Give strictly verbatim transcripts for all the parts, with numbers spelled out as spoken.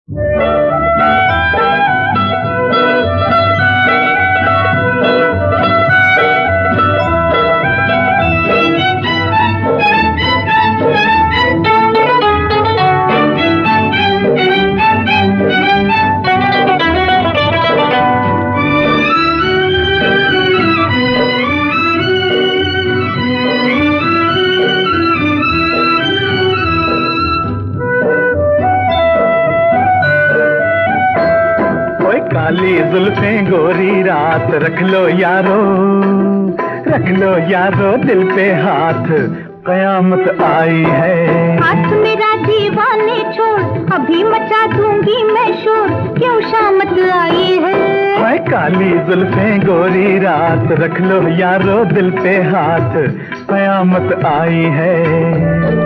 काली जुल्फें गोरी रात, रख लो यारो रख लो यारो दिल पे हाथ, कयामत आई है। हाथ मेरा दीवाने छोड़, अभी मचा दूंगी मैं शोर, क्यों शामत आई है। हाय काली जुल्फें गोरी रात, रख लो यारो दिल पे हाथ, कयामत आई है।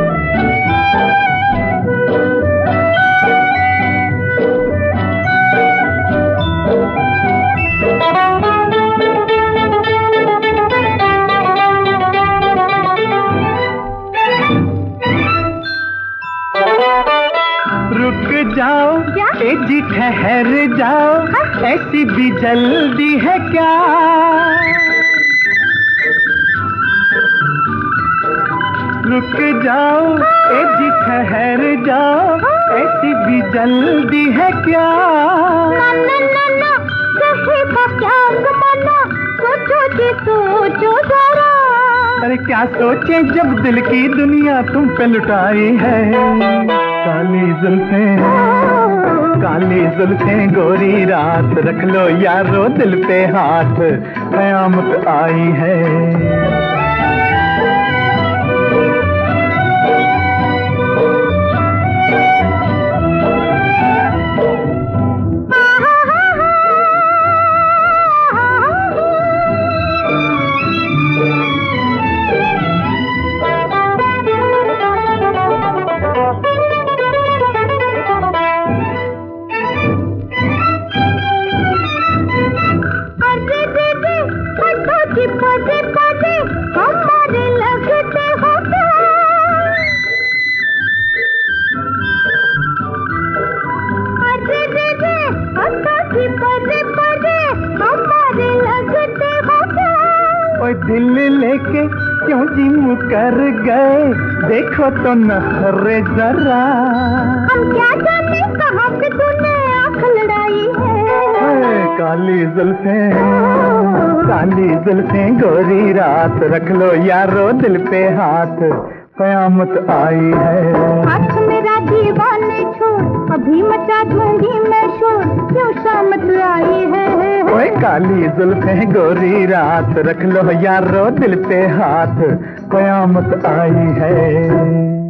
रुक जाओ ए जी ठहर जाओ, ऐसी भी जल्दी है क्या। रुक जाओ ए जी ठहर जाओ, ऐसी भी जल्दी है क्या। ना ना ना ना कहेगा क्या ज़माना, सोचो जी सोचो जरा। अरे क्या सोचे जब दिल की दुनिया तुम पे लुटाई है। काली जुल्फें काली जुल्फें गोरी रात, रख लो यारो दिल पे हाथ, कयामत आई है। पदे पदे हमारे लगते हो अरे दे दे हंसी पदे पदे हमारे लगते हो। ओए दिल लेके क्यों जी मुकर गए, देखो तो नखरे जरा। हम क्या जाने कहाँ पे तूने आँख लड़ाई है। काली जुल्फें काली जुल्फें गोरी रात, रख लो यारो दिल पे हाथ, कयामत आई है। हाथ मेरा दीवाने छोड़, अभी मचा दूंगी मैं शोर, क्यों शामत आई है। ओए काली जुल्फें गोरी रात, रख लो यारो दिल पे हाथ, कयामत आई है।